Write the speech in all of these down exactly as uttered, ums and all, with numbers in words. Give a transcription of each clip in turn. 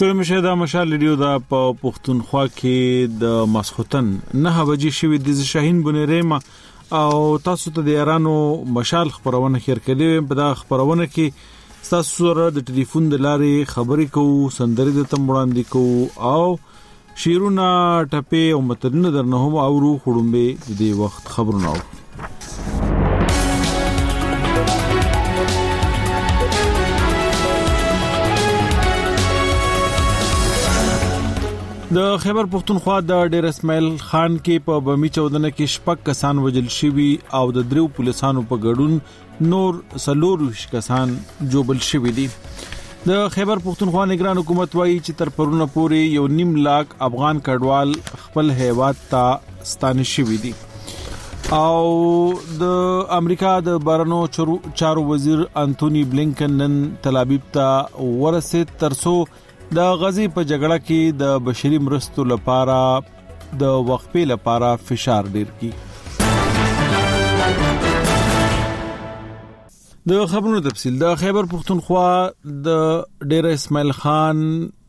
ستړي مشه دا مشال ریډیو دا په پښتونخوا کې د ماسختن نه بجې شوې د شاهین بنيريما او تاسو ته د ایرانو مشال خبرونه خیر کړي په دا خبرونه کې تاسو سره د ټلیفون د لارې خبرې کوو سندري د تم وړاندې کوو او شیرونه ټپه او متنونه درنه هم اورو خړومبه د دې وخت خبرونه د خیبر پختونخوا د ډیر اسماعیل خان کې په بمی چودنه کې شپږ کسان وجل شوي او د دریو پولیسانو په ګډون نور سلور کسان جوبل شوي دي. د خیبر پختونخوا نگران حکومت وایي چې تر پرونه پورې یو نیم لاک افغان کډوال خپل هیواد ته ستانه شوي دي او د امریکا د بهرنیو چارو وزیر انټونی بلینکن نن تل ابیب ته ورسېد ترڅو د غزي په جګړه کې د بشري مرستو لپاره د وقفې لپاره فشار ډیر کی. د خبرونو تفصیل د خیبر پختونخوا د ډیر اسماعیل خان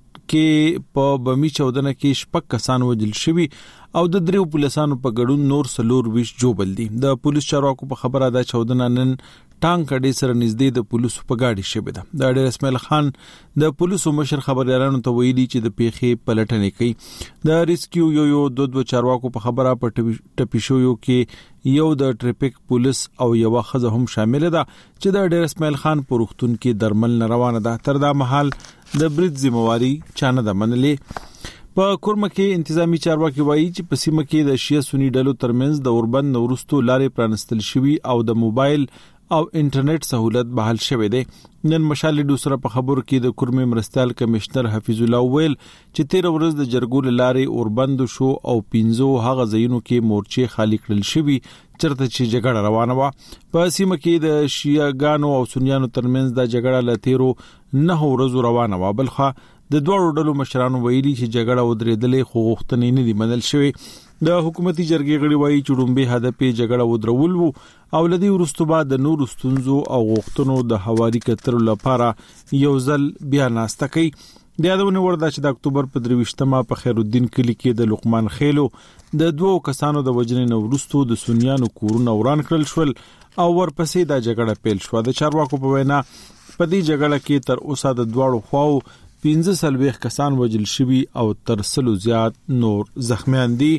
کې په بمی چودنه کې شپږ کسان وجل شوي او د دریو پولیسانو په ګډون نور سلور ویش جوبل دي. د پولیس چارواکو په خبره ده چودنه نن ټانک کډې سره نږدې د پولیسو په گاډي شوه ده. د ډیر اسماعیل خان د پولیسو مشر خبريالانو ته ویلي چې د پیښې پلټنې کوي. د ریسکیو یو یو دو دو چارواکو په خبره په ټپي شو یو کې یو د ټریفیک پولیس او یو خزه هم شامل ده چې د ډیر اسماعیل خان په روغتون کې درمل نه روانه ده. تر دا مهال د برید ذمہواری چانه ده منلې. په کورمه کې انتظامی چارواکي وایي چې په سیمه کې د شیعه سنی ډلو ترمنځ د اوربند نورستو لارې پرانستل شوي او د موبایل او انټرنیټ سہولت بحال شوه دی. نن مشال دوسره په خبرو کې د کورمه مرستيال کمشنر حفیظ الله ویل چې تیر ورځ د جرګول لارې اوربند شو او پینځو هغه ځایونو کې مورچې خالی کړل شوي چرته چې جګړه روانه و. په سیمه کې د شیعاګانو او سنیانو ترمنځ د جګړه لتیرو نه ورځو روانه و بلخه د دوه ډلو مشرانو ویلي چې جګړه ودرېدلې خو غوښتنې نه دي منل شوی. د حکومتي جرګې غړي وایي چې ډومبه هدف جګړه ودرول وو او لدی ورستو بعد د نور ستونزو او غوښتنو د حواري کتر لپاره یو ځل بیا ناسته کوي. د یادونه ورده چې د اکتوبر په درويشتمه په خیر الدین کلی کې د لقمان خیلو د دوو کسانو د وجنې نورستو د سنیانو کورونه وران کړل شول او ورپسې د جګړه پیل شو. د چارواکو په وینا په دې جګړه کې تر اوسه د دواړو خواو پنځه سلويخ کسان وجل شوي او تر سلو زیات نور زخمیان دي.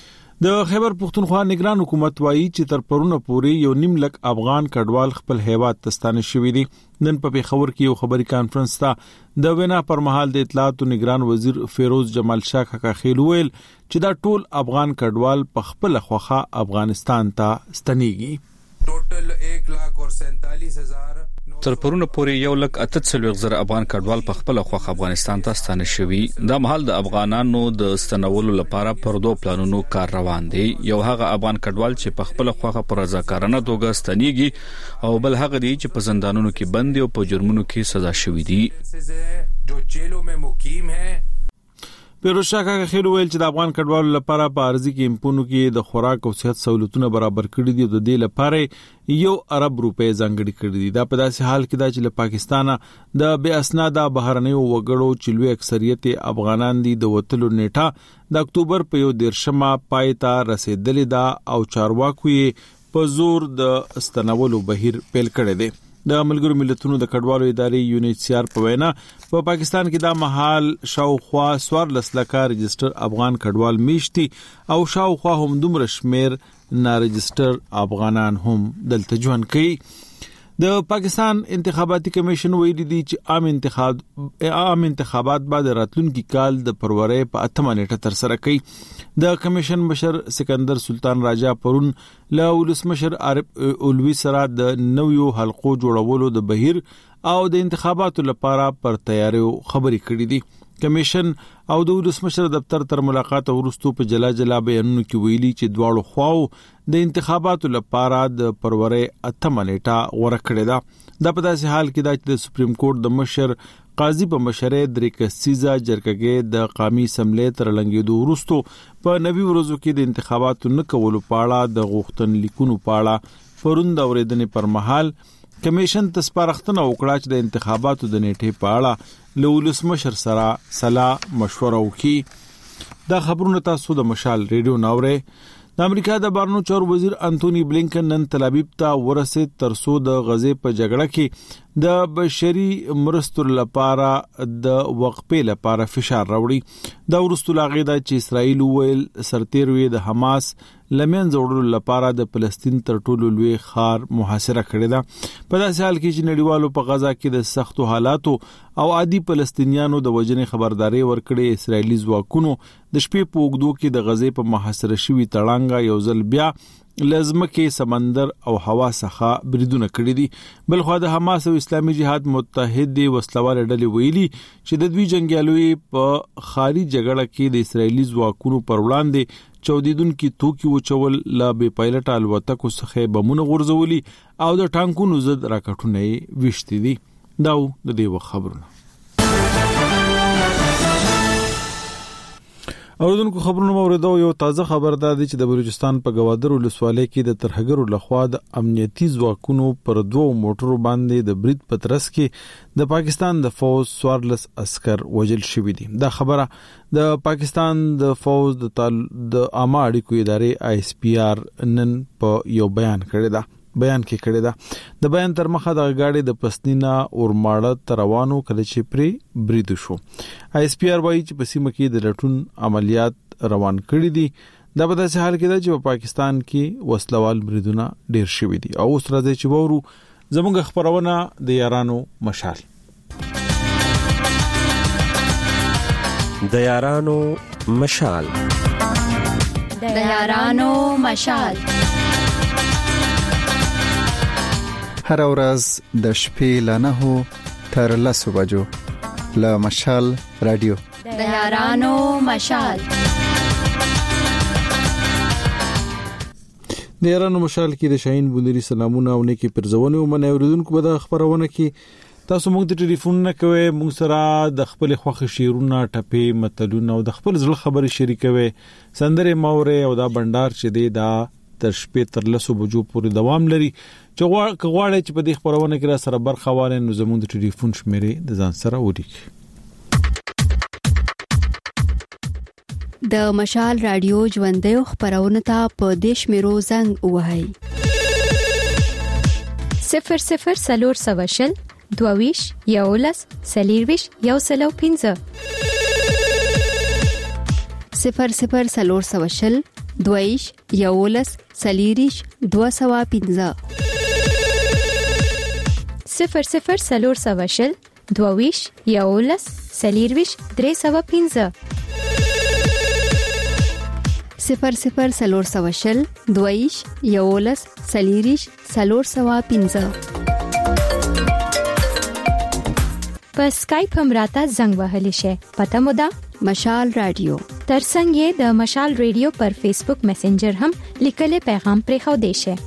د خیبر پختونخوا نگران حکومت وایي چې تر پرونه پورې یو نیم لک افغان کډوال خپل هیواد ته ستانه شوي دي. نن په خبر کې یو خبري کانفرنس ته د وینا پر مهال د اطلاعات او نگران وزیر فیروز جمال شاه کاکا خیل ویل چې دا ټول افغان کډوال په خپل خوخه افغانستان ته ستنيږي. ټوټل एक लाख और सैंतालीस हजार تر پرونه پورې یو لک اتلس زره افغان کډوال په خپل خوخ افغانستان ته ستانه شوي. دا مهال د افغانانو د ستنولو لپاره پر دوه پلانونو کار روان دی. یو هغه افغان کډوال چې په خپل خوخه پر رضاکارانه توګه ستنيږي او بل هغه دی چې په زندانونو کې بند او په جرمونو کې سزا شوي دي. جو جیلوں میں مقیم ہیں. پیروشا کا خیر ویل چې د افغان کډوالو لپاره په ارزي کې امپونو کې د خوراک او صحت سہولتونه برابر کړي دي. د دې لپاره یو ارب روپے ځانګړي کړي دي. دا په داسې حال کې دا چې له پاکستانه د بے اسناده بهرنیو وګړو چې لوی اکثریت افغانان دي د وټلو نیټه د اکتوبر په یو دیرشمه پایتا رسیدلې ده او چارواکو یې په زور د استنولو بهیر پیل کړی دی. د ملګرو ملتونو د کډوالو ادارې یو ان ایچ سی آر په وینا په پاکستان کې دا مهال شاوخوا سوار لسلکه رجستر افغان کډوال میشتي او شاوخوا هم دومره شمیر نارجستر افغانان هم دلته ژوند کوي. د پاکستان انتخاباتي کمیشن ویلي دی چې عام انتخاب عام انتخابات بعد راتلونکي کال د فروری په اتمه نیټه تر سره کوي. د کمیشن مشر سکندر سلطان راجا پرون له ولسمشر عارف اولوی سره د نویو حلقو جوړولو د بهیر او د انتخاباتو لپاره پر تیاریو خبري کړې دي. کمیشن او د ولسمشر دفتر تر ملاقات ورستو په جلا جلا بیانونو کې ویلي چې دواړو خواو د انتخاباتو لپاره د فروری اتمه نیټه غوړه کړې ده. د په داسې حال کې د سپریم کورټ د مشر قاضي په مشره درې کسیزه جرګه د قومي اسمبلی تر لنګېدو ورستو په نوي ورځو کې د انتخاباتو نه کولو په اړه د غوښتن لیکونو په اړه پروند اوریدنې پر مهال کمیشن ته سپارښتنه وکړه چې د انتخاباتو د نیټې په اړه له ولسمشر سره سلا مشوره وکړي. دا خبرونه تاسو د مشال ریډیو ناوړې. د امریکا د بهرنیو چارو وزیر انټونی بلینکن نن تل ابیب ته ورسېد ترڅو د غزې په جګړه کې د بشري مرستو لپاره د وقفې لپاره فشار راوړي. دا ورستو لاغې دا چې اسرائیل ویل سرتیروي د حماس لمن زوړلو لپاره د فلسطین تر ټولو لوی خار محاصره کړې ده. په داسې حال کې چې نړیوالو په غزا کې د سختو حالاتو او عادي فلسطینیانو د وجنې خبرداري ورکړې، اسرائیلي ځواکونو د شپې په اوږدو کې د غزې په محاصره شوي تړانګه یو ځل بیا لازمکه سمندر او هوا څخه بریدونه کړی دي. بلخو د حماس او اسلامي جهاد متحد وسلوال ډلې ویلي چې د دوی جنگیالوی په خاري جګړه کې د اسرائیلي ځواکونو پر وړاندې چودیدونکو توکي وچول، لا بې پایلټ الوتکو څخه بمونه غورځولي او د ټانکونو ضد راکټونه وشتي دي. دا د دې خبرونه اوردونکو خبرونه موردو. یو تازه خبر ده چې د بلوچستان په گوادر ولسوالۍ کې د ترهګرو لخوا د امنیتي ځواکونو پر دوه موټرو باندې د برید پترس کې د پاکستان د فوج سوارلس عسكر وژل شوی دي. دا خبره د پاکستان د فوج د تال د عامه اړیکو ادارې آی اس پی آر نن په یو بیان کړی ده بیان کې کړی ده. د بیان تر مخه د غاړې د پسنینا اورماړه تروانو کله چې پری برید شو. آی اس پی آر وايي چې په سیمه کې د لټون عملیات روان کړي دي. دا په داسې حال کې ده چې په پاکستان کې وسلوال بریدونه ډیر شوي دي. او اوس راځي چې وورو زموږ خبرونه د یارانو مشال. د یارانو مشال د یارانو مشال هر ورځ د شپې له نهو تر لسو بجو له مشال رادیو د یارانو مشال. د یارانو مشال کې د شاهین بوندری سلامونه او نیکی پرځونه ومنه اوریدونکو به د خبرونه کې تاسو موږ ته ټلیفون نه کوئ، موږ سره د خپل خوښ شیرونه ټپې متلونه او د خپل ځل خبرې شریکوي. سندره ماوره او دا بندر چې دی دا تر شپې تر لسو بجو پورې دوام لري. چې غواړئ چې په دې خبرونه کې را سره برخه واخلئ نو زموږ د ټلیفون شمیرې د ځان سره ولیکئ. د مشال رادیو ژوندۍ خبرونه ته په دیش میرو زنګ وهاي صفر صفر سلور سواشل دوویش یولس سلیرویش یو سلو پینځه صفر صفر سلور سواشل دوویش یولس سلیریش دو سوا پینځه صفر صفر سلور سواشل دوویش یولس سلیرویش درې سوا پینځه صفر صفر سلور سواشل دوویش یولس سلیریش سلور سوا پینځه. په اسکایپ هم راته زنګ وهلی شي. پته مو ده مشال رادیو. ترڅنګ یې د مشال رادیو پر فیسبوک میسنجر هم لیکل پیغام پرې خو دی شي.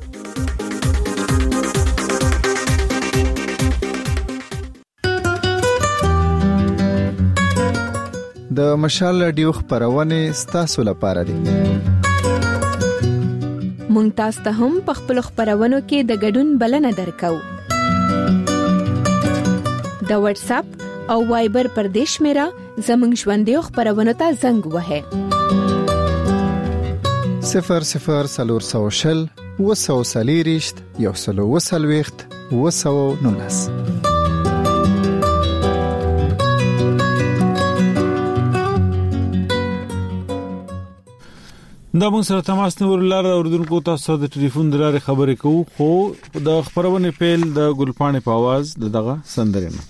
د مشال رادیو خبرونه ستاسو لپاره دي. مونږ تاسو ته هم په خپل خبرونو کې د ګډون بلنه درکو. د واتس اپ او وایبر پر دیش میرا زمنګ ژوندۍ خبرونه ته زنګ وهه صفر صفر سلور سوشل وسو سلیریشت یو سلو وسلويخت وسو نونس. دا موږ سره تماس نور لار اوردونکو تاسو د ټلیفون دراره خبرې کوو، خو د خبرونه پیل د ګلپانې په आवाज دغه سندره نه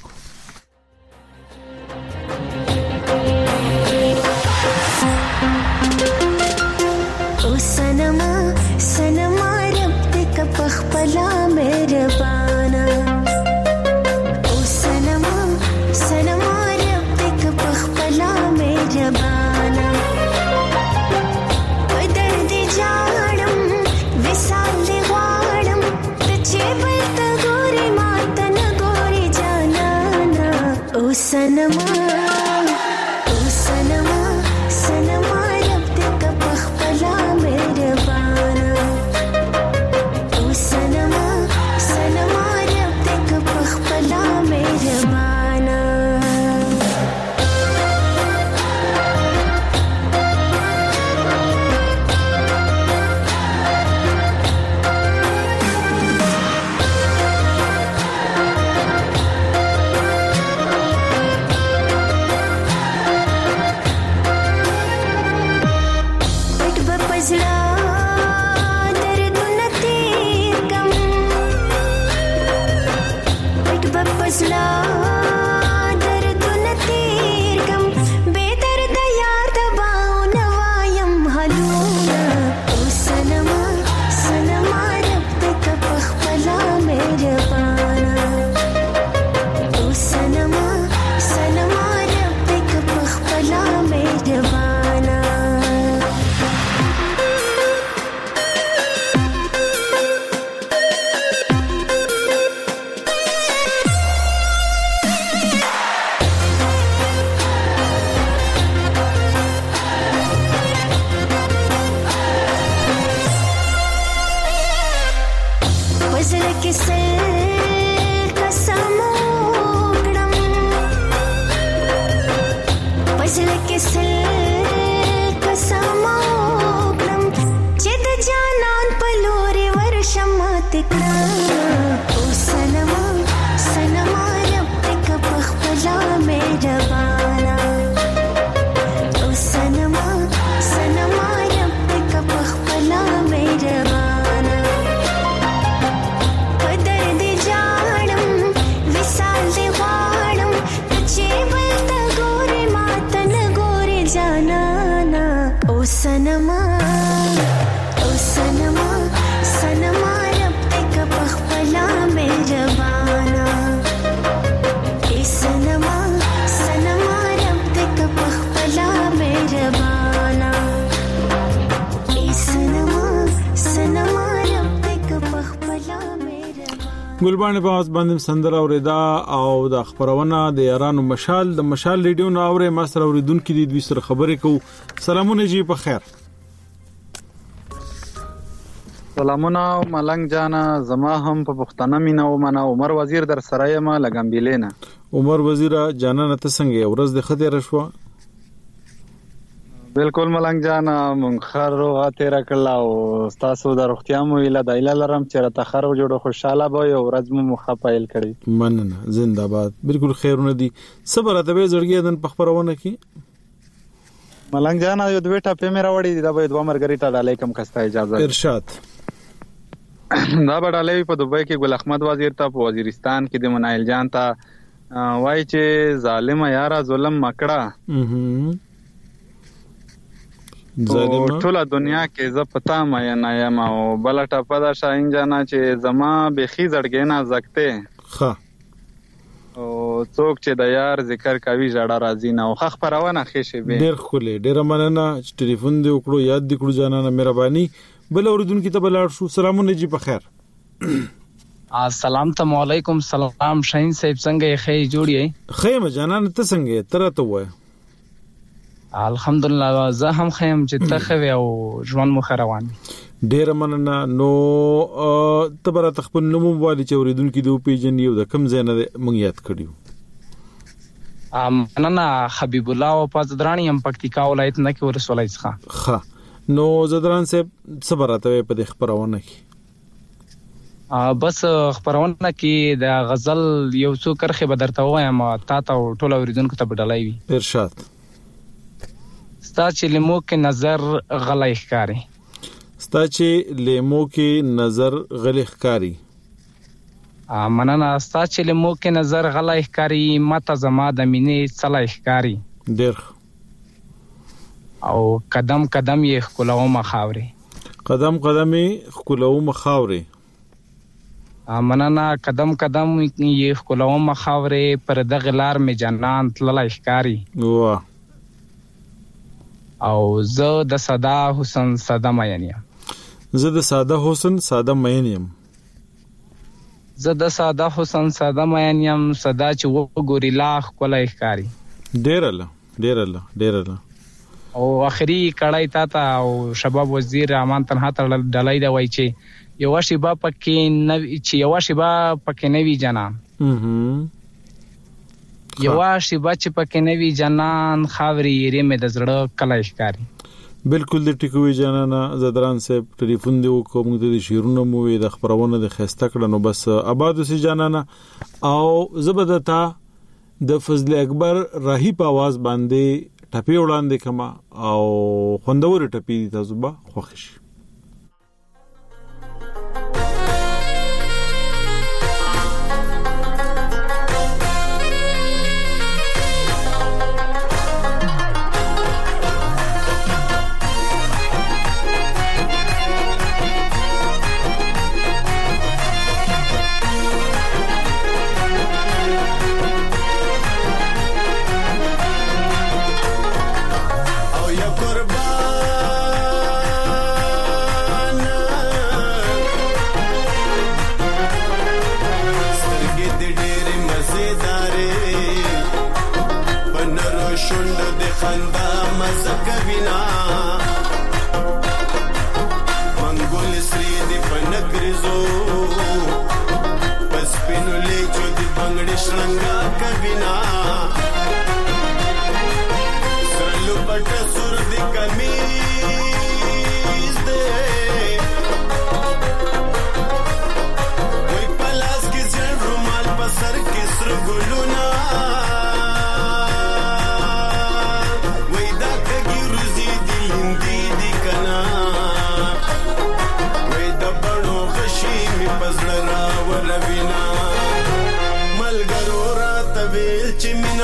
او سنما سنما رب تک پخپلا مهربانا او سنما سنما رب تک پخپلا مهربانا درد جاړم وسال دی غواړم ته چې بل ته ګورې ماته نه ګورې جانانا او سنما او سنما سنما رب تک پخپلا مهربانا او سنما سنما رب کړه او سنما سنما رب دې کا پخپلا مهربانا او سنما سنما رب دې کا پخپلا مهربانا پدر دې جاړم وصال دې غواړم چې بلته ګورې ماته نه ګورې جانانا او سنما او سنما سنما رب دې کا پخپلا مهربانا ای سنما سنما رب دې کا پخپلا مهربانا ای سنما سنما رب دې کا پخپلا مهربانا ګلبانې په واس باندې سندره اوریدا او د خبرونه د یارانو مشال د مشال ریډیو نو اورې ما سره اوریدونکو دي دوی سره خبرې کو سلامونه جی په خیر سلامونه ملنګ جانا زما هم په پښتنه مینا او منا عمر وزیر در سره یم لګمبیلینا عمر وزیر جانا نته څنګه ورځ د خته رشوه بالکل ملنګ جانا مونږ خر غاته راکلا او تاسو د روغتیا مو اله دایله لرم چې را تخر جوړ خوشاله به او ورځ مو مخپایل کړی مننه زنده‌باد بالکل خیرونه دي صبر ته به زړګي دن پخبرونه کی ملنګ جانا یو دوه ټاپې مې راوړې دي دا به دوه مرګریټا ډالې کم کستا اجازه ارشاد دا به ډالې په دوبۍ کې ګل احمد وزیر ته په وزیرستان کې د منایل جان ته وای چې ظالم یاره ظلم مکړه ظالم ټول دنیا کې ز پتا مې نه یم او بل ټاپه دا شاین جانا چې زما بخي زړګې نه زکته ښه او څوک چې د یار ذکر کوي جړه راځي نه او خخ پرونه خېشه به ډېر خولې ډېر مننه چې ټلیفون دی وکړو یاد دی کړو جانا نه مهرباني بل اوردونکو ته بلاړ شو سلامونه جی په خیر السلام علیکم سلام شاهین صاحب څنګه یې خې جوړی خېم جانا ته څنګه تر ته وای الحمدلله زه هم خیم چې تخوي او ژوند مخ روان ډېر مننه نو تبره تخپل نوم والي چې اوریدونکو دی پیجن یو د کم زینه مونږ یاد کړیو ام مننه حبیب الله او پازدرانی هم پکتیکا ولایت نه کې ورسولای ښه ښه نو زدران صاحب صبرته په د خبرونه کې بس خبرونه کې د غزل یو څو کرخه بدرته وایم تا ته ټول اوریدونکو ته بدلای وي ارشاد ستا چې لیمو کې نظر غلای ښکاری ستا چې لیمو کې نظر غلای ښکاری مننه ستا چې لیمو کې نظر غلای ښکاری ماته زما د مینې څلای ښکاری ډېر او قدم قدم یې خلوو مخاوري قدم قدم یې خلوو مخاوري مننه قدم قدم یې خلوو مخاوري پر دغه لار می جنان تللای ښکاری واه او زه د صدا حسن صدا مین یم زه د ساده حسن ساده مین یم زه د ساده حسن ساده مین یم صدا چې وګوري لاخ کولای ښکاری ډېر الله ډېر الله ډېر الله او اخري کړای تا ته او شباب وزیر امان تنها تر ډلای دا وای چې یو شیبا پکې نو چې یو شیبا پکې نوی جنان یو شیبا چې پکې نوی جنان خاوري یې مې د زړه کلای ښکاری بالکل د ټیکوي جانانا زدران صاحب ټلیفون دی وکوم د شیرونو مو د خبرونه د خسته کړنو بس آباد سي جانانا او زبدتا د فضل اکبر راهی په आवाज باندې ټپی وړاندې کما او خوندور ټپی تاسو به خوښ شي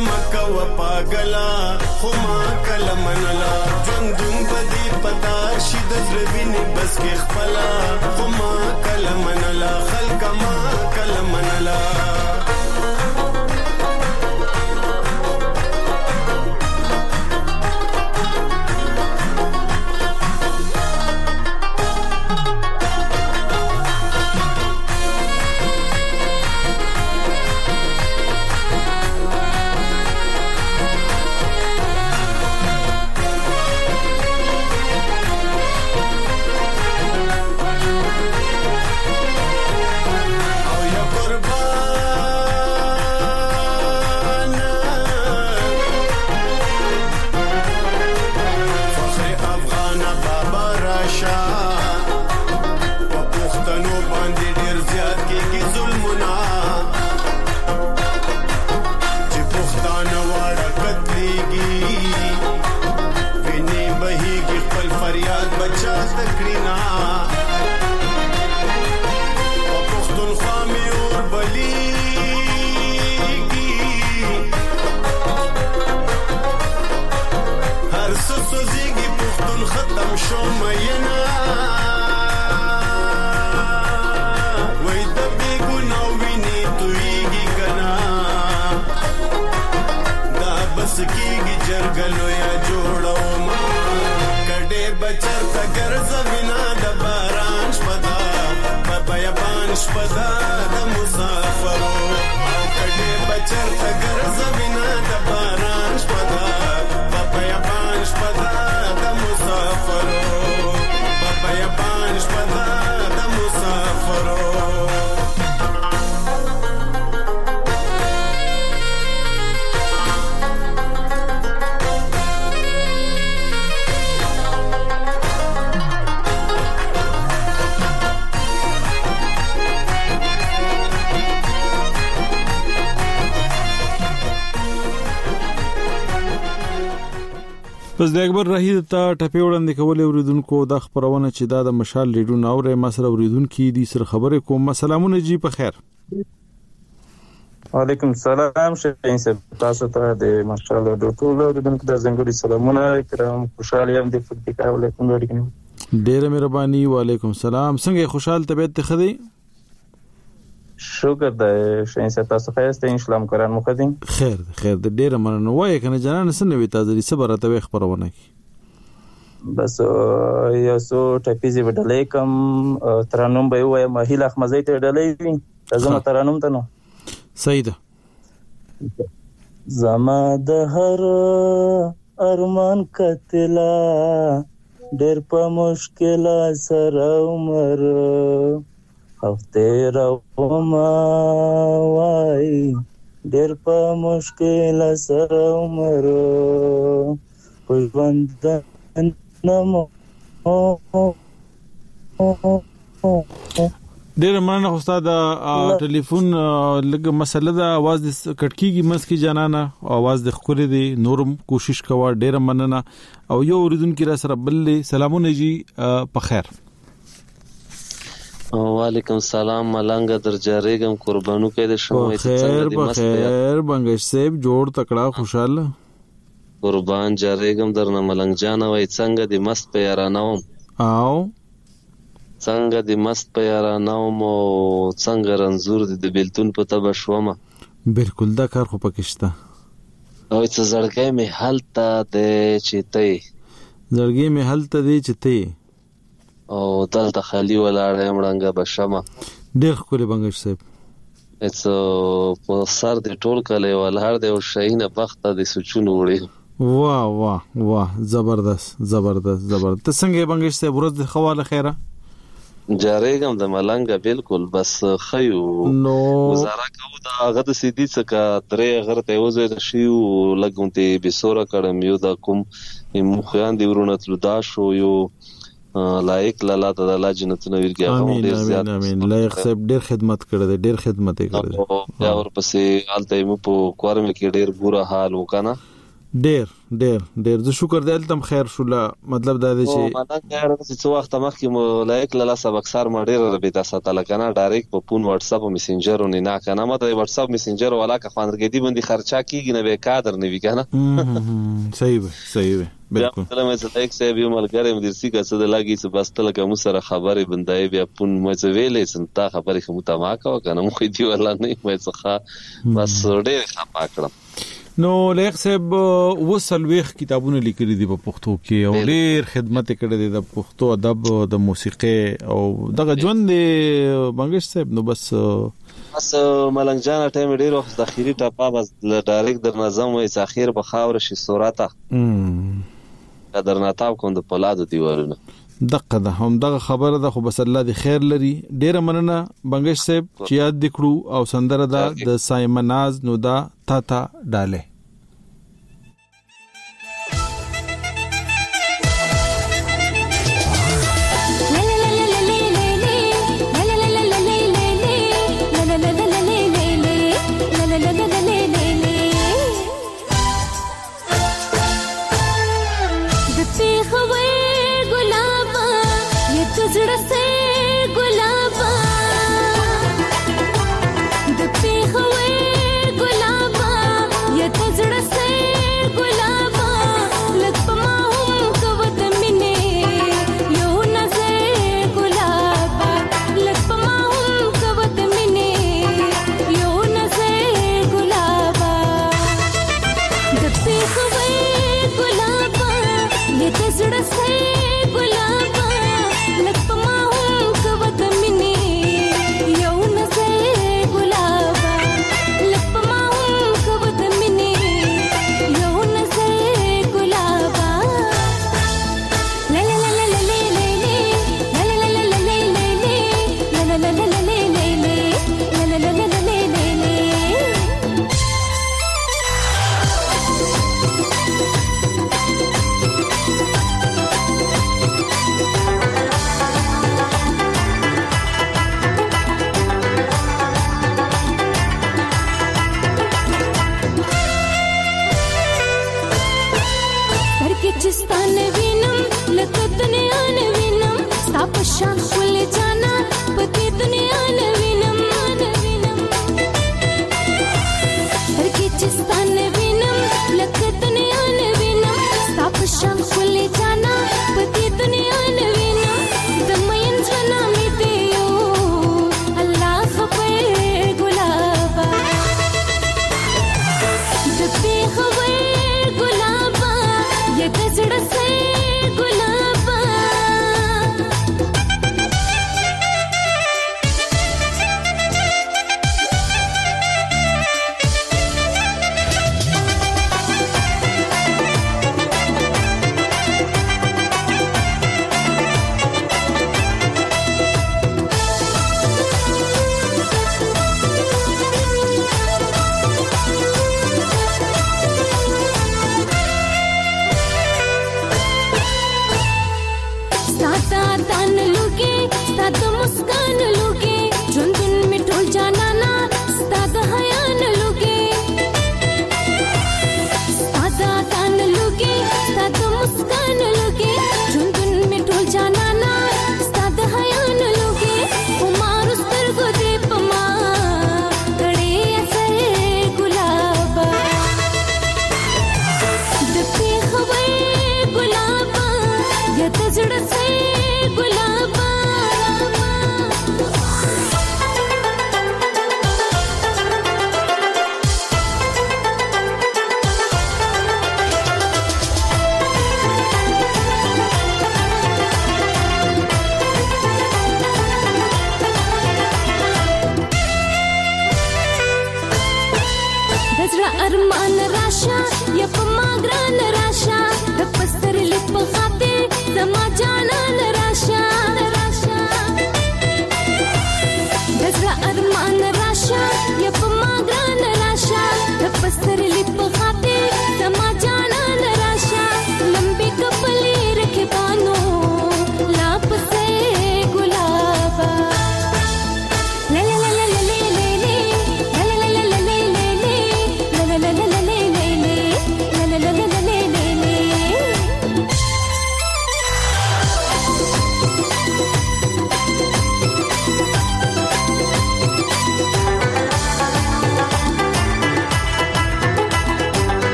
مکه و پاگلا خو ما کله منلا ژوندون بدی پدار شي د زړه ویني بس کې خپلا خو ما کله منلا خلک ما کله منلا پس د اکبر رحید ته ټپی وړاندې کولې اوریدونکو د خبرونه چې دا د مشال ریډیو ناوره مسره اوریدونکو دي سره خبرې کوم. سلامونه جی په خیر. وعلیکم السلام شین صاحب تاسو ته د مشال ریډیو ټول اوریدونکو د زنګوري سلامونه کرام خوشاله یم د فکر علیکم وړاندې. ډیره مهرباني. وعلیکم السلام. څنګه خوشحال طبيعت ته خدي؟ شکر د شین صاحب تاسو خیرسته اسلام قرآن مخدين خیر خیر د ډیره مننه وای کنه جنان سنوي تاسو لري صبر ته خبرونه کی بس یو سو ټپیزي وډلې کم ترانوم به وای مهیل احمدزي ته ډلې وي زما ترانوم ته نو صحیح ده. زما د هر ارمان کتلا ډېر په مشکل سره عمر هفته راوما وای ډېر په مشکل سره عمر پښوند نمو ډېر مننه استاد. ټلیفون لګ مسله دا आवाज د کټکیږي مسکی جنانه आवाज د خوري دي نورم کوشش کوا. ډېر مننه او یو اوریدونکو را سره بلې سلامونه جی په خیر. وعلیکم السلام ملنګ درجارېګم قربانو کې د شموي څنګه دې مست خیر بنگش صاحب جوړ تکړه خوشاله قربان جارېګم درنه ملنګ جان وای څنګه دې مست په یارانوم او څنګه دې مست په یارانوم او څنګه رنزور دې د بیلتون په تبه شومه. بالکل دا کار خو پکشته او څه زړګې مې حالت د چته زړګې مې حالت د چته او دلته خالی ولاړه مړنګه بشمه. ډېر خوري بنگش صاحب اڅو په سر د ټول کله ولهار د شاهینه بخته د سچونو وړي. واه واه واه زبردست زبردست زبردست. څنګه بنگش صاحب ورځ د خواله خیره جارېګم د ملنګه بالکل بس خيو نو گزاره کوو دا هغه د سیدی څخه درې غرته وځي د شیو لګونتي بسوره کړم یو دا کوم مخیان دی ورونه تل دا شو یو لایق لاله د الله جنتونه ورګي هغه ډیر زیات امين لایق صاحب ډیر خدمت کړی دی ډیر خدمت یې کړی او یا ورپسې حالت یې مو په کوارم کې ډیر بورا حال وکنه ډیر ډیر ډیر زه شکر دې تم خیر شو لا مطلب دا دی چې مانه کار چې څو وخت مخکې مو لایک لاله سبق سر ما ډیر ربې تاسو ته لکنه ډایرکټ په پون واتس اپ او میسنجر او نه کنه ماته واتس اپ میسنجر ولا که خواندګې باندې خرچا کیږي نه به کادر نه وی کنه صحیح وي صحیح وي بالکل بیا مې څه لایک سه به ملګری مې درسي کا څه د لاګي څه بس تل کوم سره خبرې بندای بیا پون مې څه ویلې سنتا خبرې کوم ته ما کا کنه مو دې ولا نه مې څه بس ډیر خپا کړم نو لیک صاحب وسلويخ کتابونه لیکلي دي په پښتو کې او ډېر خدمت کړې دي د پښتو ادب د موسیقي او دغه ژوند بنگش صاحب نو بس بس ملنګ جان ټایم ډېر وخت د اخیری ټاپا بس ډایرکټ در نظم وې ځاخیر په خاور شي سوراته ام قدرناتاو کوم د پولادو دیوالونه دغه ده هم دغه خبره ده خو بس الله دې خیر لري ډېر مننه بنگش صاحب چې یاد دکړو او سندره ده د سایمناز نو دا تا تا ډاله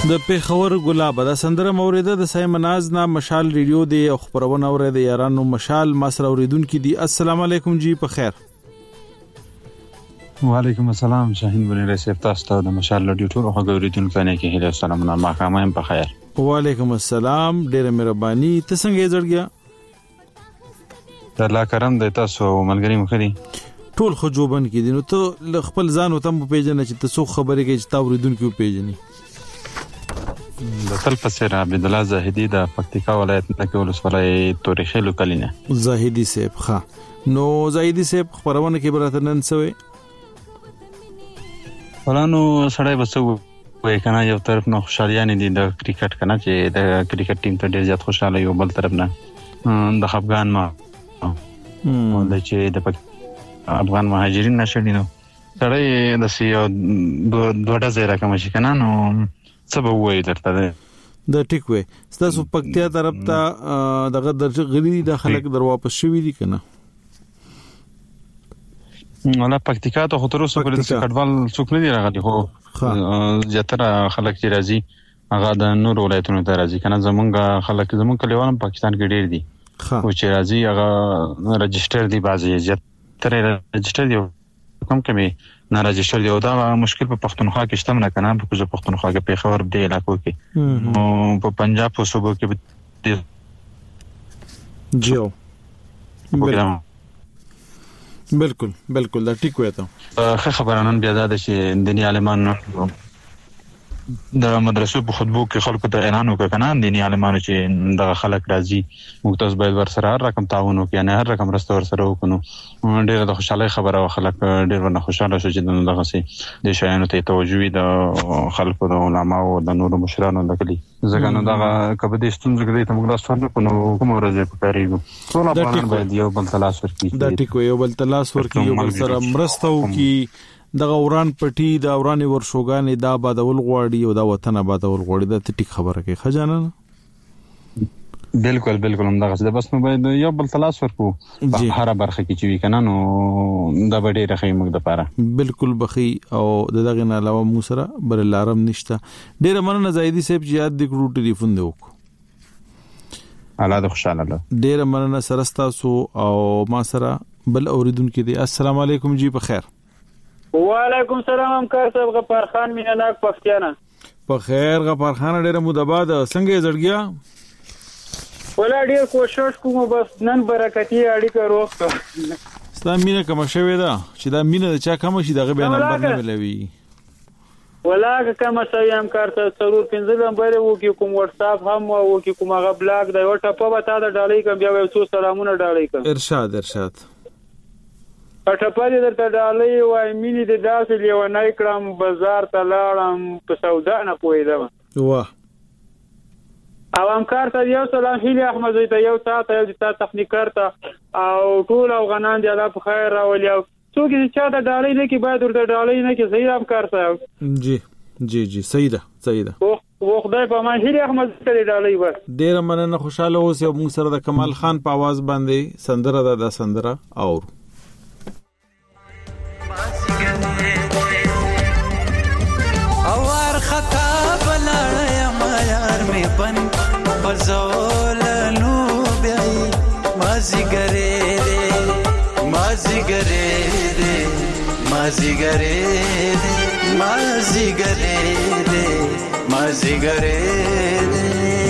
د پیښور ګلاب د سندره موریده د سایمناز نا مشال ریډیو دی او خبرونه اوریده یارانو مشال مسر اوریدونکو دی السلام علیکم جی په خیر وعلیکم السلام شاهین بن رسیف تاسو ته د مشال ریډیو ټول اوریدونکو نه کې هله سلامونه ما کوم په خیر وعلیکم السلام ډیره مهرباني ته څنګه جوړګیا الله کرم د تاسو ملګری مخدي ټول خو جوبن کې دي نو ته خپل ځان او تم پیژنې چې تاسو خبرې کې چې تا اوریدونکو پیژنې د تل پسیر عبد الله زاهدی د پکتیکا ولایت نکې ولسوالۍ تاریخي لوکلینه زاهدی صاحب ښا نو زاهدی صاحب خبرونه کې برته نن سوې ولانو سړی بسو وای کنه یو طرف نو خوشالیان دي د کرکټ کنه چې د کرکټ ټیم ته ډیر زیات خوشاله یو بل طرف نه د افغان ما ولې چې د افغان مهاجرین نشړي نو سړی د سیو دوه ډزې راکم شي کنه نو سبب وای درته د ټیک وې ستاسو پکتیا طرف ته دغه درجه غری د خلک در واپس شوی دي کنه ولا پکتیکا ته خو تر اوسه پورې د کډوال څوک نه دی راغلی خو زیاتره خلک چې راځي هغه د نور ولایتونو ته راځي کنه زمونږ خلک زمونږ کلیوالم پاکستان کې ډیر دي او چې راځي هغه رجسٹر دي بعضی زیاتره رجسٹر دی کوم کمی نه رجسٹر دی او دا مشکل په پښتونخوا کې شته نه کنه په پښتونخوا کې پیښور دی علاقو کې او په پنجاب او صوبو کې جیو بالکل بالکل دا ټیک وایته ښه خبره نن بیا دا چې دیني عالمانو د مدرسو په خطبو کې خلکو ته اعلان وکړ کنه دیني عالمانو چې د خلک راځي مختص باید ورسره هر رقم تعاون وکړي نه هر رقم راسته ورسره وکړو ډیره د خوشاله خبره او خلک ډیر ونه خوشاله شو چې دغه سي د شایانو ته توجه د خلکو د علماء او د نورو مشرانو لکلي ځکه نو دغه کبه د ستونزې کې د موږ تاسو نه کوو کوم ورځې په کاریږو ټول افغانان باید یو بل تلاش ورکړي دا ټیک یو بل تلاش ورکړي یو بل سره مرسته وکړي دغه اوران پټي د اوراني ورشوګانې دا بادول غواړي او دا وطن بادول غواړي دا ټیک خبره کوي خجانه بالکل بالکل هم دغه څه بس نو باید یو بل تلاش ورکو په هر برخه کې چې وی کنه نو دا به ډیره خې موږ د پاره بالکل بخي او دغه نه علاوه مو سره بر لارم نشته ډیره مننه زاهدی صاحب چې یاد د ګروټ ټلیفون دی وک الله د خوشاله الله ډیره مننه سره تاسو او ما سره بل اوریدونکو دی السلام علیکم جی په خیر وعلیکم السلام همکار صاحب غفار خان مینناک پښتانه په خیر غفار خان ډیره مودباد څنګه زړګیا ولا ډیر کوشش کوم بس نن برکتی اړیکه روغ سلام مینه کوم شوی دا چې دا مینه د چا کوم شي دغه بیان نمبر نه ملوي ولا کوم شوی همکار صاحب ضرور پنځه نمبر وو کې کوم واتس اپ هم وو کې کوم هغه بلاګ دی او ټپه وتا د ډالۍ کوم بیا یو څو سلامونه ډالۍ کوم ارشاد ارشاد پټپالي درته ډالۍ وای مینې د داسې لیونای کړم بازار ته لاړم په سودا نه پوهېدم واه او همکار ته یو سلام هیله احمد زوی ته یو ساعت یو د تخنیکر ته او ټول افغانان دی الله په خیر راولي او څوک چې چا د ډالۍ نه کې باید ورته ډالۍ نه کې صحیح همکار صاحب جی جی جی صحیح ده صحیح ده و خدای په امان هیله احمد ته ډالۍ بس ډیر مننه خوشاله اوسې موږ سره د کمال خان په आवाज باندې سندره ده د سندره او اور خطا بلړیا ما یار می بن بزولنو بیاي مازی ګره دې مازی ګره دې مازی ګره دې مازی ګره دې مازی ګره دې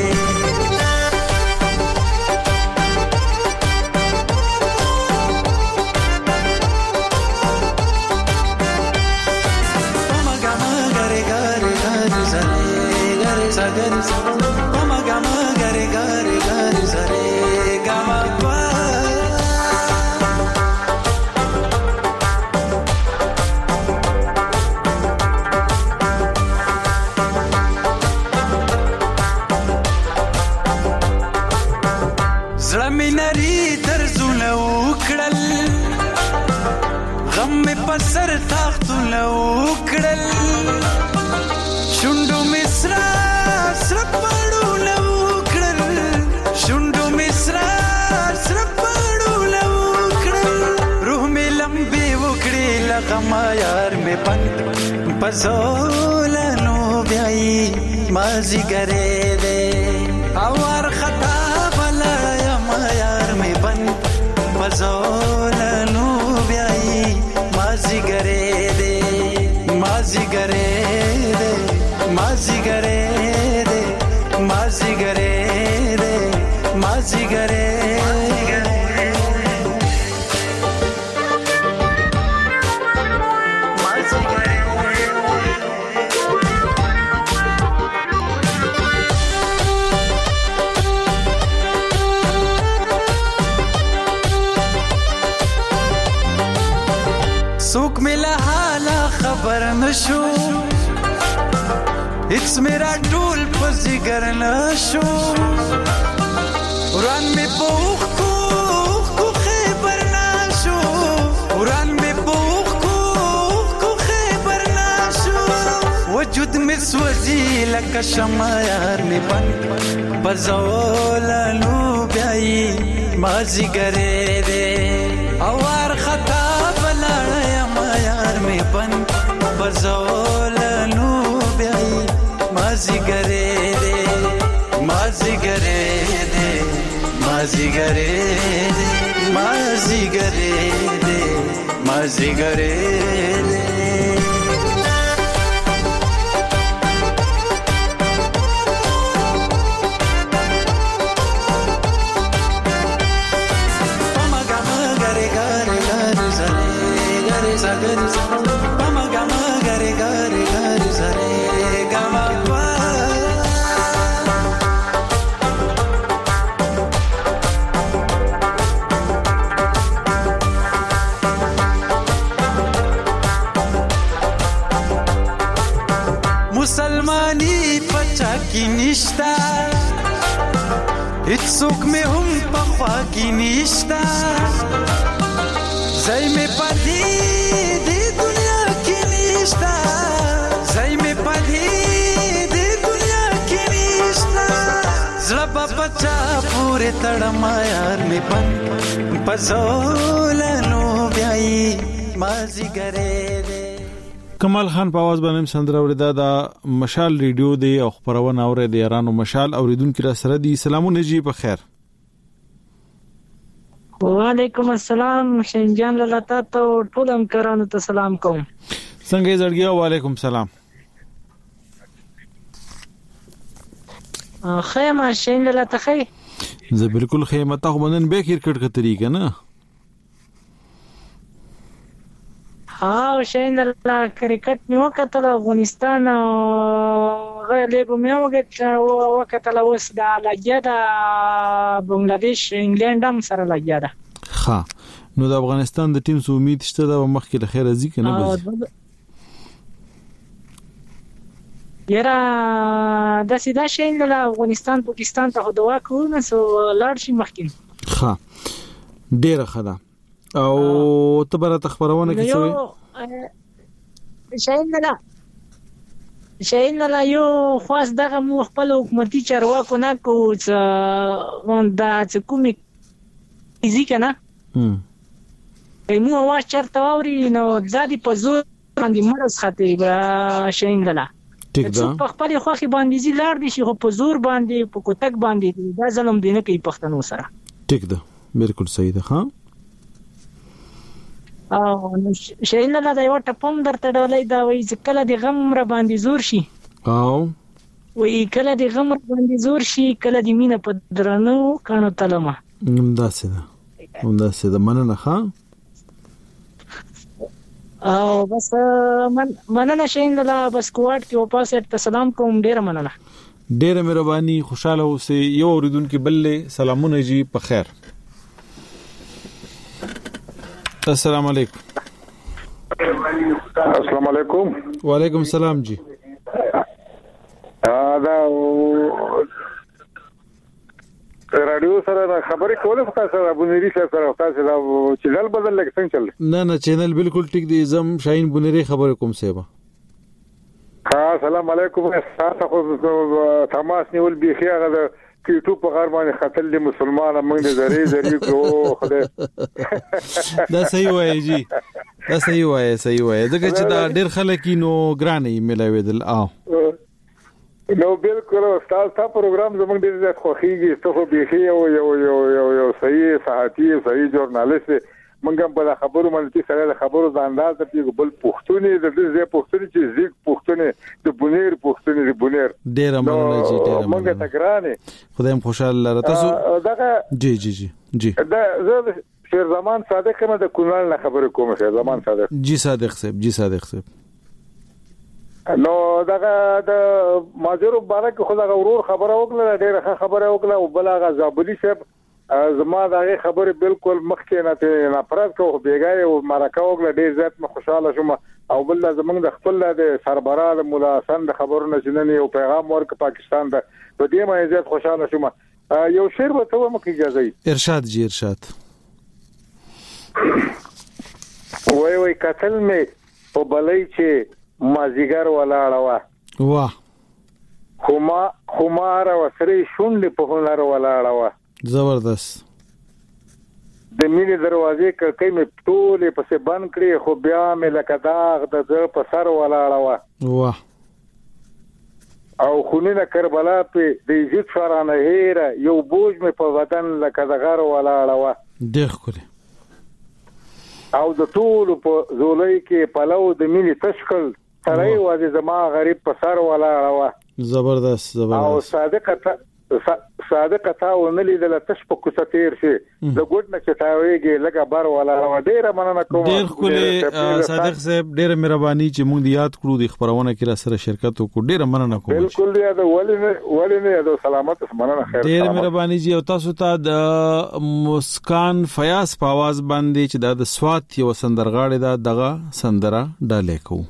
سر تاختونه وکړل شوندو مصر سر پړونه وکړل شوندو مصر سر پړونه وکړل روح می لمبي وکړي لغه ما یار می پند پزولنو بیاي مازیګرې دې او ور خطا بلړم یار مې بند پزولنو بیاي مازیګرې دې مازیګرې دې مازیګرې دې مازیګرې دې مازیګرې سوک ملا حالا خبر نشو هیڅ میرا ټول په زیګر نشو وران می پوخ کو کو خبر نشو وران می پوخ کو کو خبر نشو وجود می سوځي لکه شمع یار می بند بزولنو بیاي ما زیګرې دې اور خطا می بند بزولنو بیاي مازیګرې دې مازیګرې دې مازیګرې دې مازیګرې دې مازیګرې دې مسلمانی پچا کی نشتا هیڅوک مې هم په خوا کې نشتا زای مې پدې دې دنیا کې نشتا زای مې پدې دې دنیا کې نشتا زړه په پچا پورې تړم یار مې بند پزولنو بیاي مازیګرې دې کمال خان په आवाज باندې سندره وردا دا مشال ریډیو دی او خبرونه اوري د ایرانو مشال اوریدونکو را سره دي سلامونه جی په خیر وعلیکم السلام شنجان لاله ته ټول همکارانو ته سلام کوم څنګه زړګیا وعلیکم سلام خیمه شین لاله ته خی زه بالکل خیمه ته باندې به کرکټ کا طریقه نه ها شین لاله کرکټ نیو کتل افغانستان غلې په میو کې وخت لا وس دا لګیا دا بنگلاديش انګلند هم سره لګیا دا ها نو د افغانستان د ټیم سو امید شته دا مخکې له خیره ځي کنه بس یرا د سیدا شین لاله افغانستان پاکستان ته دوا کوو نو لاړ شي مخکې ها ډیره خدا او تبره تخبرونه کې څه شین لاله شین لاله یو خاص دغه مو خپل حکومتي چارواکو نه کو چې دا چې کومي فزیک نه هم نو واش چرته اوري نو ځادي په زور باندې مرز خاطر شین لاله ټیک ده په خپل خوخي باندې زی لار دي شي په زور باندې په کوتک باندې دا ظلم دینه کوي پښتنو سره ټیک ده بالکل صحیح ده ها او شین لاله دا یو ټپم درته ډولای دا وای چې کله د غم را باندې زور شي او وای کله د غم را باندې زور شي کله د مینه په درنو کانو تلمه همدا څه ده همدا څه ده مننه ها او بس من مننه شین لاله بس کوټ کې او پاسه ته سلام کوم ډیر مننه ډیر مهرباني خوشاله اوسئ یو اوریدونکو بلله سلامونه جی په خیر السلام علیکم السلام علیکم وعلیکم السلام جی دا رادیو سره خبرې کولې خو تاسو ابونری سره تاسو دا چینل بدل لګ څنګه چل نه نه چینل بالکل ټیک دی زم شاهین بونری خبرې کوم سیبا ها السلام علیکم تاسو خو تماس نیول بيخي هغه کیټو په غار باندې خپل دي مسلمان موږ دې زری زری کو خدای دا صحیح وایي جی دا صحیح وایي صحیح وایي دغه چې دا ډېر خلک نو ګرانې ملوي دل او نو بالکل استاد تا پروګرام زموږ ډیر زیات خوښیږي ته به خي یو یو یو یو یو صحیح صحافي صحیح ژورنالیست موږ هم په خبرو باندې سره د خبرو د انداز ته بل پښتوني د دې پښتوني چې زیګ پښتوني د بونیر پښتوني د بونیر ډیر مننه جی ډیر مننه موږ تکرانه خدایم خوشاله لره تاسو دغه جی جی جی جی دا زه شیر زمان صادق نه د کونال نه خبرې کوم شیر زمان صادق جی صادق صاحب جی صادق صاحب نو دغه د ماجرو بارک خو دغه ورور خبره وکړه ډیره خبره وکړه او بل هغه زابلی صاحب زما دغه خبره بالکل مخکې نه ته نه پرد کو بیګای او مرکه وکړه ډیر زیات مخ خوشاله شوم او بل زمونږ د خپل د سربراه مولا حسن د خبرونو جنني او پیغام ورک پاکستان د په دې مې زیات خوشاله شوم یو شعر به ته مکه اجازه ارشاد جی ارشاد وای وای قتل مې او بلای چې مازیګر ولاړه وا واه خما خمار وسري شونډې په هنر ولاړه وا زبردست د مینې دروازې کړکۍ مې ټولې پسې بند کړې خو بیا مې لکه داغ د زړه په سر ولاړه وا واه او خونینه کربلا په د عزت فرانه هیره یو بوج مې په وطن لکه د غر ولاړه وا ډېر ښکلی او د ټولو په زولۍ کې پلو د مینې تشکل سړی وځي زما غریب په سر ولاړه وا زبردست زبردست او صادقه صادقه تا ونلې د لتش په کوڅه تیر شي د ګډ نه چتاويږي لکه بار ولاړه وا ډیره مننه کوم ډیر خپل صادق صاحب ډیره مهرباني چې موږ یاد کړو د خبرونه کې را سره شرکت وکړو ډیره مننه کوم بالکل یاد ولې ولې د سلامت مننه خیر ډیره مهرباني جی او تاسو ته د مسکان فیاض په आवाज باندې چې د سوات یو سندرغاړي دا دغه سندره ډالې کو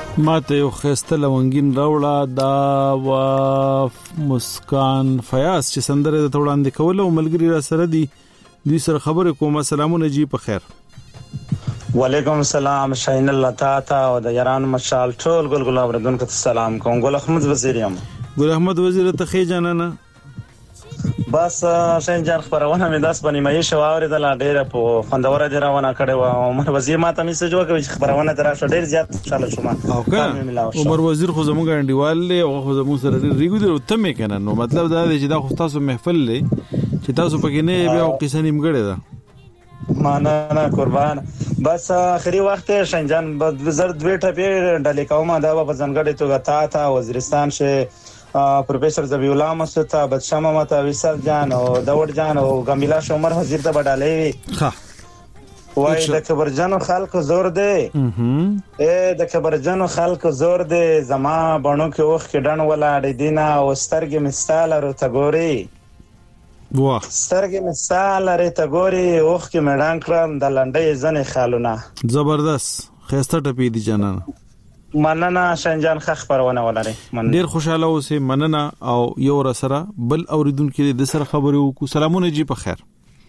ماته یو خسته لونګین راوړه دا و مسکان فیاض چې سندره د توړاندې کول او ملګری را سره دي دوی سره خبرې کوم. سلامونه جی په خیر. وعلیکم السلام شاین الله تعالی او د یاران مشال ټول ګل ګلاب ردونکو ته سلام کوم. ګل احمد وزیر یم. ګل احمد وزیر ته خې جانانه بس شاین جان خبرونه مې داس باندې مې شواورې د لا ډیره په خوندوره دی روانه کړې و. عمر وزیر ماته میسج وکړ چې خبرونه تر شو ډیر زیات خوشاله شوم. عمر وزیر خو زموږ انډیوال له او خو زموږ سره ریګو دی ته مې کنه نو مطلب دا دی چې دا خو تاسو محفل لې چې تاسو پکې نه بیا قصه نیمګړې ده. معنا نه قربان. بس اخري وخت شاین جان بزر دوی ټپې ډلې کومه دا په ځنګړې توګه تا ته وزیرستان شه پروفیسور زبی الله مسعود ته بدشمه متا ویسل جان او داوود جان او ګمیلا شومر وزیر ته بدالې ها وای د کبرجنو خلکو زور دی اے د کبرجنو خلکو زور دی زما بڼو کې اوخ کې ډن ولاړې دینا او سترګې مثال ورته ګوري واه سترګې مثال ورته ګوري اوخ کې مډان کړم د لنډې ځنې خالونه زبردست خسته ټپې دي جانانه. مننه شنجان خخ پرونه ولري. ډیر خوشاله اوسې مننه او یو را سره بل اوریدونکو د سره خبرو کو. سلامونه جی په خیر.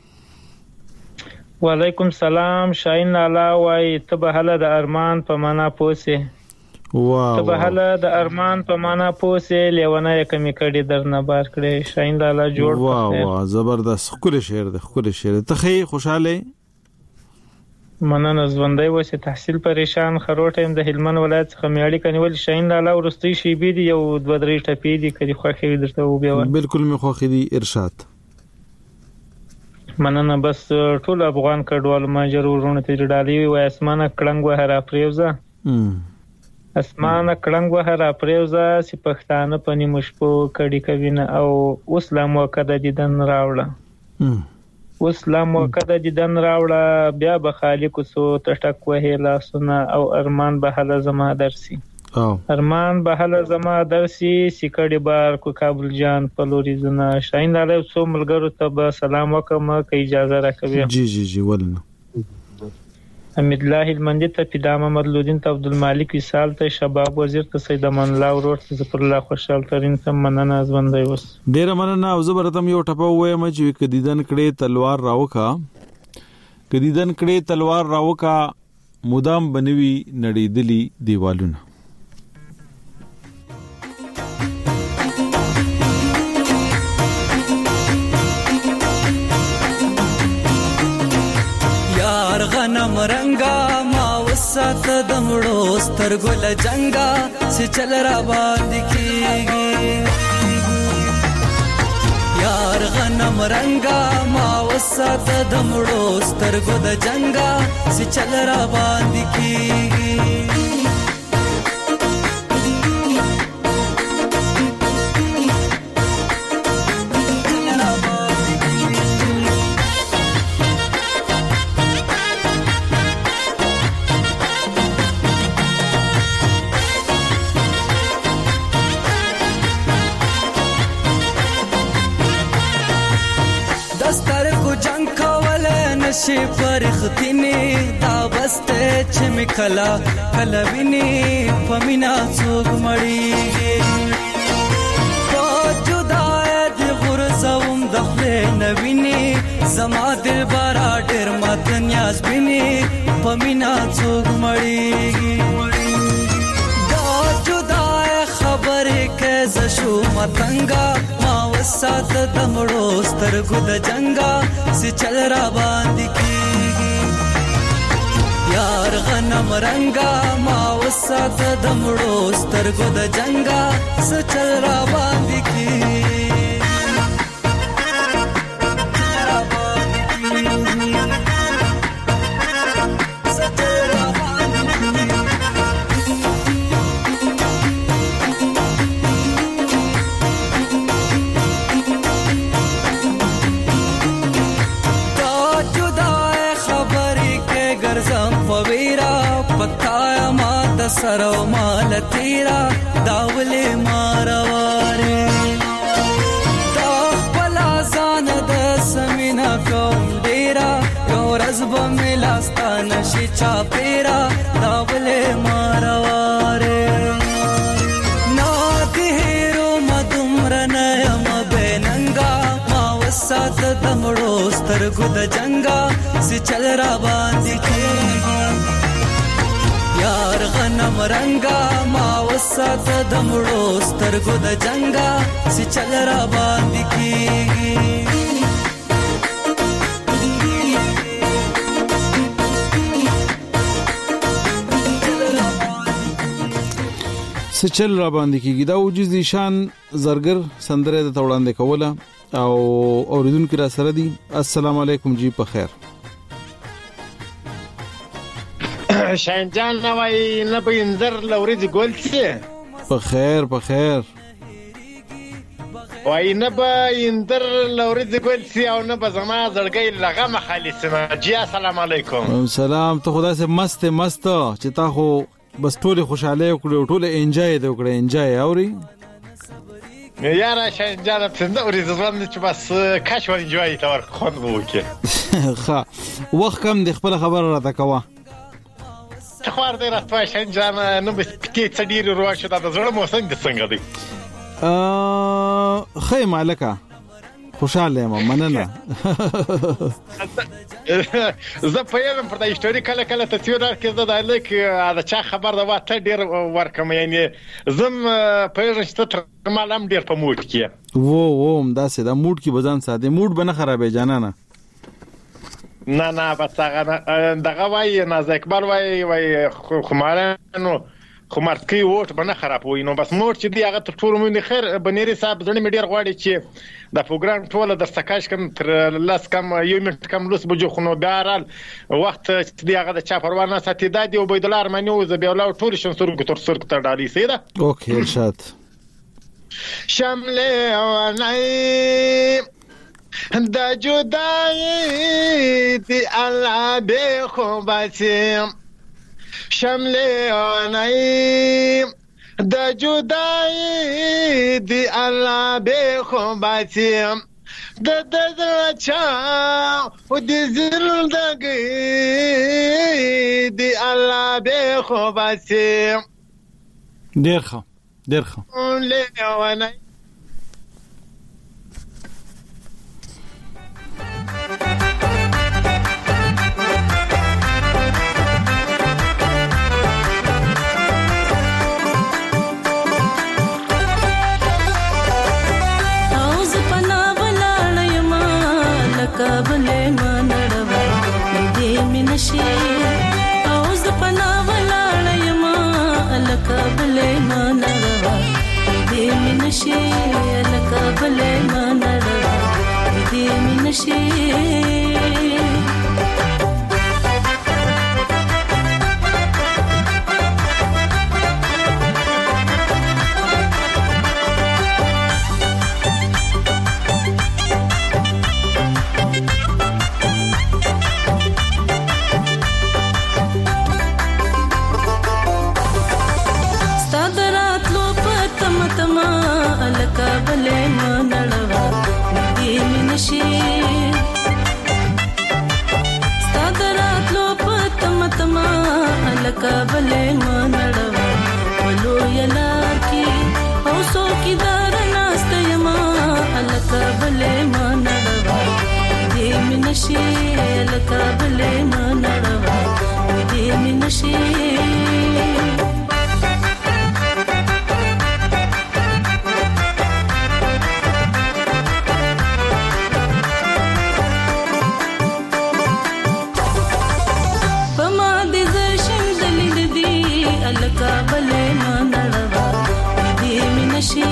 وعلیکم سلام شاین لالا وای تبهله د ارمان په معنا پوسه واو تبهله د ارمان په معنا پوسه لیونه کمی کړي درنه بار کړي. شاین لالا جوړ واو واو زبردست خوري شعر ده خوري شعر ته خې خوشاله مننه ژوندۍ وسه تحصیل پریشان خروټ هم د هلمند ولایت څخه میاړي کنيول شاین لالا ورستي شي بي دي یو دوه درې ټپې دي کړي خو خې درته و بیا بالکل می خو خې دي ارشاد. مننه بس ټول افغان کډوال ماجر ورونه ته ډالي و اسمانه کلنګ و هر افریوزه اسمانه کلنګ و هر افریوزه سی پښتانه پني مشپو کډي کوینه او اسلام وکړه د دن راوړه اسلام وکړه د دن راوړه بیا به خالق سو تټک وه لاسونه او ارمان به هله زما درسي او ارمان به هله زما درسي سیکړي بار کو کابل جان پلوري زنا. شاین لاله سو ملګرو ته به سلام وکم که اجازه راکوي. جی جی جی ولنه حمید الله المندي ته پیدام مدلودین ته عبد المالک وصال ته شباب وزیر ته سید امان الله ورور ته ظفر الله خوشحال ترين ته مننه ژوندۍ وس. ډیر مننه او زبرتم یو ټپه وایم چې کدیدن کړي تلوار راوکا کدیدن کړي تلوار راوکا مدام بنوي نړیدلی دیوالونه. غنم رنگا ما وسات دمړو سترګل جنگا سي چل را باندې کیږي یار غنم رنگا ما وسات دمړو سترګو د جنگا سي چل را باندې کیږي. شي پرختینه دا بسته چې مکلا کلا ویني پمینا څوک مړیږي په جدای د غرزوم د خپل نویني زما دل بارا ډېر مات نیاز بیني پمینا څوک مړیږي دا جدای خبره کې ز شو متنګا ما وسات دمړو سترګو د جنگا سي چل را باندې کیږي یار غنم رنگا ما وسات دمړو سترګو د جنگا سي چل را باندې کیږي. سرو مال تیرا داولې مارواره دا بلا ځان د سمینا کوم ډیرا یو رزب ملاستانه شي چا پیرا داولې مارواره سترګو د جنگا سي چل را باندې کیږي یار غنم رنگا ما وسات د مړو سترګو د جنگا سي چل را باندې کیږي سچل را باندې کیږي دا وجز نشان زرګر سندره د توړاندې کوله او اوریدونکو را سره دي السلام علیکم جی په خیر شاهجان نوای نه به انذر لوري ګول څه په خیر په خیر وای نه به انذر لوري ګول څه او نه به زما زړګي لغه مخالصه جی السلام علیکم سلام ته خدای سه مست مست چې تا خو بس ټول خوشاله وکړو ټول انجوای دې وکړو انجوای اوري یاره شاهجان څنګه اوري ځوان چې بس کاش و انجوای تا ور خون وکړي ها وخت کم د خپل خبر را تکوا خبر دې راځه شاهجان نو به کې څډیر روښه د زړه موسم د څنګه دی ا خې مالکا خوشاله ما مننه زه په یوه پر د هیستوري کله کله تصویر راکې زه د لیک دا چا خبر دا واته ډیر ورکم یعنی زم په یوه شته تر مالم ډیر په موډ کې وو وو دا سه دا موډ کې بزن ساده موډ بنه خرابې جانانه نه نه بس هغه دغه وای ناز اکبر وای وای خمارانو خمارتکی ووټ بنه خراب وای نو بس موډ چې دی هغه ټول مونږ خیر بنيري صاحب ځنه مې ډیر غواړي چې دا پروګرام ټول د سکاش کم تر لاس کم یو منټ کم لوس بجو خنو بارال وخت چې دی هغه د چا پروانه ساتي د دی عبید الله ارمنی او زبیولا ټول شنسور تر سر تر ډالي سیده اوکې ارشاد شمله ونای دا جدای دی الله به خو بچم شمله ونای دا جدای دی الله به خو بچم د د چا او د زندګي دی الله به خو بچم ډیر ښه ډیر ښه له ونه کابلې منړوا دې مینشي او ز پنا ولاړ یم الکابلې منړوا دې مینشي الکابلې منړوا دې مینشي کابلې منړوا ولو یلار کی او سو کی دار ناست یما ال کابلې منړوا دې منشي ال کابلې منړوا دې منشي کابلې منړوا دې مینشي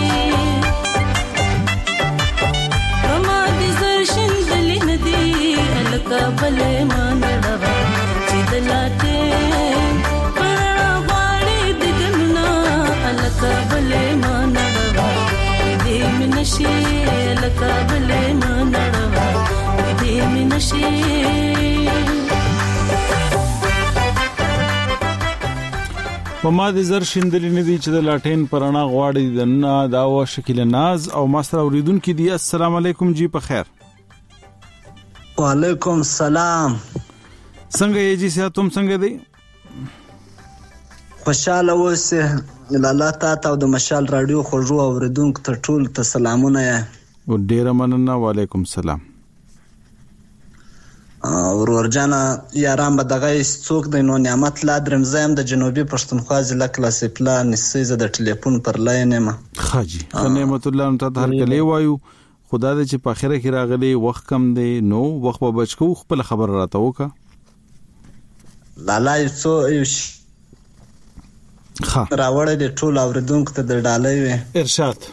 کما دې زرشن دلې ندي ال کابلې منړوا چې دلاته پرړ واړې دګنا ال کابلې منړوا دې مینشي ال کابلې منړوا دې مینشي په ما دي زر شندلې نه دي چې د لاټین پرانا غواړي د نه دا و شکل ناز او ماستر اوریدونکو دي السلام علیکم جی په خیر وعلیکم السلام څنګه یې جی سه تم څنګه دی خوشاله اوسه لاله تا او د مشال رادیو خوږو اوریدونکو ته ټول ته سلامونه و ډیر مننه وعلیکم السلام ورور جان یاران به دغه څوک دی نو نعمت لا درم زم د جنوبي پښتونخوا ضلع کلاس پلان نسیزه د ټلیفون پر لاین ما خاجي نعمت الله ته هر کله وایو خدا دې چې په اخره کې راغلي وخت کم دی نو وخت به بچو خپل خبر راته وکا لالا یو یو ها راوړې د ټول اوریدونکو ته د ډالۍ ارشاد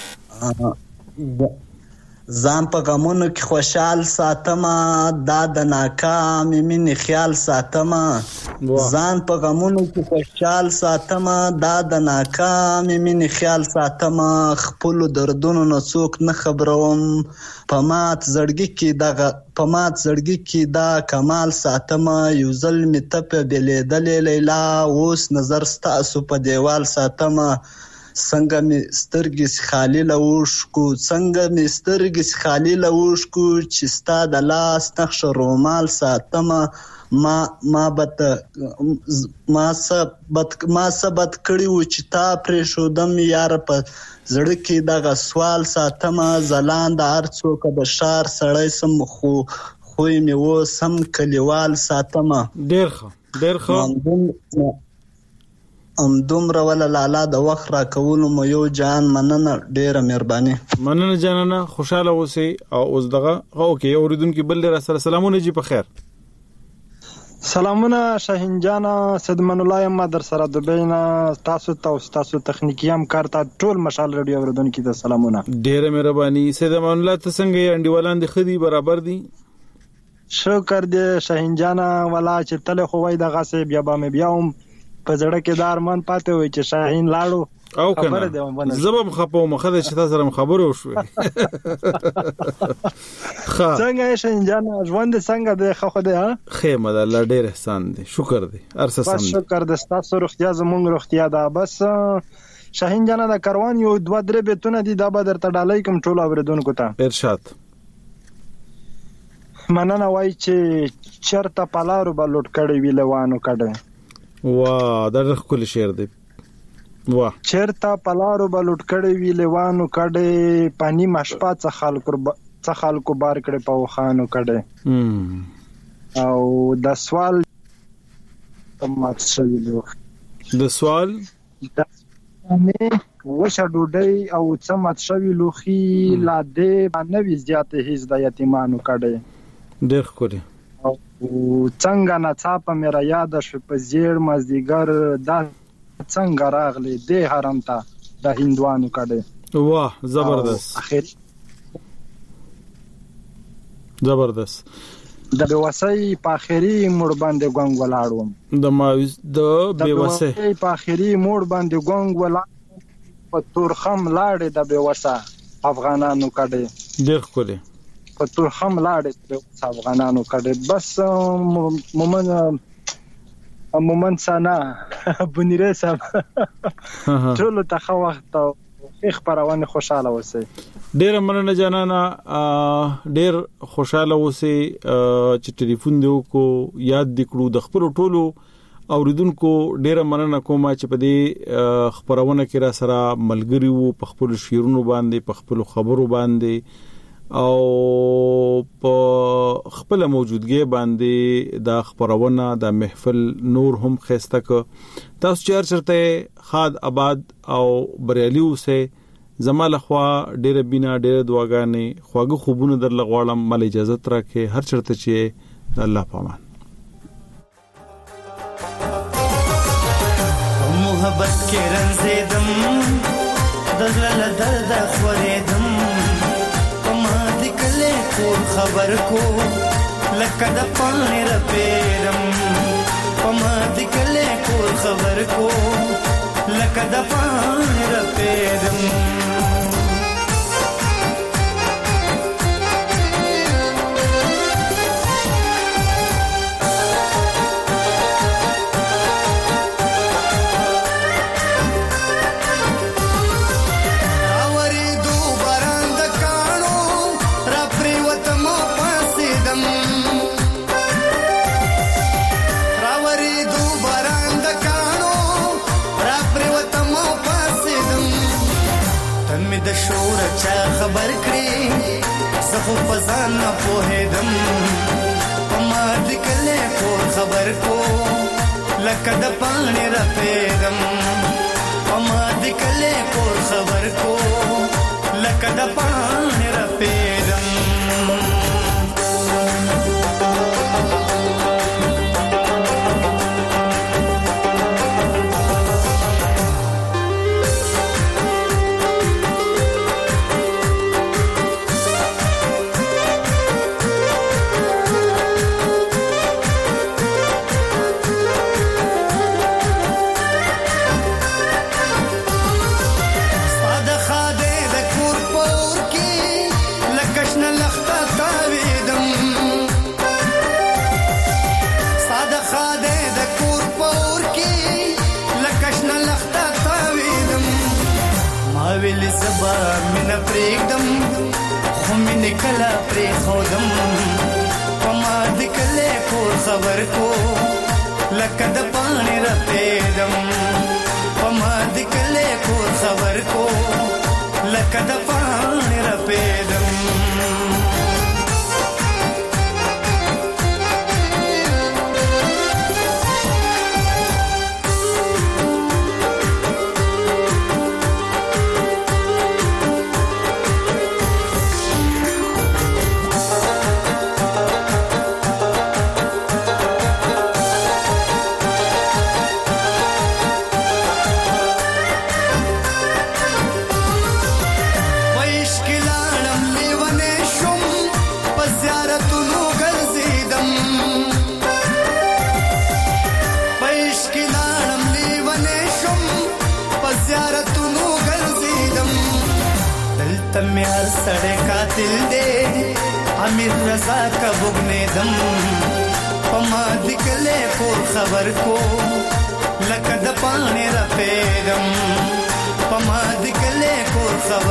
ځان په غمونو کې خوشحال ساتم دا د ناکام مینې خیال ساتم ځان په غمونو کې خوشحال ساتم دا د ناکام مینې خیال ساتم خپل دردونو نه څوک نه خبروم په مات زړګي کې دغه په مات زړګي کې دا کمال ساتم یو ځل مې ته په بلیدلې لیلا اوس نظر ستاسو په دیوال ساتم څنګه می سترګې خالی لوشکو څنګه می سترګې خالی لوشکو چې ستا د لاس نقش رومال ساتم ما ما بت ما سبت ما سبت کړي و چې تا پرې شودم یار په زړه کې دغه سوال ساتم زلان د هر څوک د شار سړی سم خو خوې می و سم کلیوال ساتم ډېر ښه ډېر ښه ام دومره ولا لالا د وخت را کولو مو یو جان مننه ډیره مهرباني مننه جانانه خوشاله اوسئ او اوس دغه اوکې اوریدونکو بل را سره سلامونه جی په خیر سلامونه شاهین جان صدمن الله ما در سره د بینا تاسو ته تاسو تخنیکی هم کارته ټول مشال رادیو اوریدونکو ته سلامونه ډیره مهرباني صدمن الله ته څنګه انډیوالان د خدي برابر دي شکر دې شاهین جان ولا چې تل خو وای د غاسه بیا به مې بیاوم په زړه کې دار من پاتې وي چې شاهین لاړو او کنه زبم خپو مخه چې تاسو سره خبرو شو څنګه شاهین جان ژوند څنګه دی خو خو دی ها خیمه د الله ډېر احسان دی شکر دی ارسه سم شکر د تاسو روغتیا زمونږ روغتیا ده بس شاهین جان د کاروان یو دوه درې بیتونه دي دا به درته ډالۍ کوم ټول اوریدونکو ته ارشاد مننه وای چې چرته پلارو به لوټ کړي وی لوانو کړي وا دا خپل شعر دی وا چرته پلارو به لوټ کړي وی لیوانو کړي پانی مشپا څه خلکو څه خلکو بار کړي په وخانو کړي او د سوال مات شوی لو د سوال د نه وشه ډوډۍ او څه مات شوی لوخي لا دې باندې زیاته هیڅ د یتیمانو کړي ډېر خوري او څنګه نه صاحب مې را یاد شو په زیر مزدیګر دا څنګه راغلی د حرم ته د هندوانو کړي واه زبردست اخر زبردست د بیوسۍ په اخري موړ باندې ګونګ ولاړم د ماوس د بیوسۍ په اخري موړ باندې ګونګ ولاړ په تورخم لاړې د بیوسا افغانانو کړي ډېر خوري په تورخم لاړې د افغانانو کړي بس مومن مومن سنا بنیره صاحب ټول ته خو وخت او خبرونه خوشاله اوسئ ډېر مننه جانانا ډېر خوشاله اوسئ چې ټلیفون دیو کو یاد دکړو د خپل ټولو اوریدونکو ډېر مننه کوم چې په دې خبرونه کې را سره ملګری وو په خپل شیرونو باندې په خپل خبرو باندې او په خپل موجودګي باندې د خبرونه د محفل نور هم خسته ک تاسو چیر چرته خاد آباد او بریالي اوسه زماله خوا ډېر بینا ډېر دعاګانې خواږه خوبونه در لغواړم مل اجازه ترکه هر چرته چې الله پامان محبت کې رنزیدم دغله درد خوریدم خبر کو لکه د پانی رپیرم پما دکله کور خبر کو لکه د پانی رپیرم خبر کړی زه خو فزان نه پوهېدم کور خبر کو لکه د پاڼې رپېدم پما د کلي کور خبر کو لکه د پاڼې رپېدم ویل زبا مینه پرېږدم خو مینې کله پرېښودم پما د کلي کور خبر کو لکه د پاڼې رپېدم پما د کلي کور خبر کو لکه د پاڼې رپېدم تمہار سڑے قاتل دے امیر رضا کا بگنے دم پما دکلے کور خبر کو لکد پانے رپیدم پما دکلے کور خبر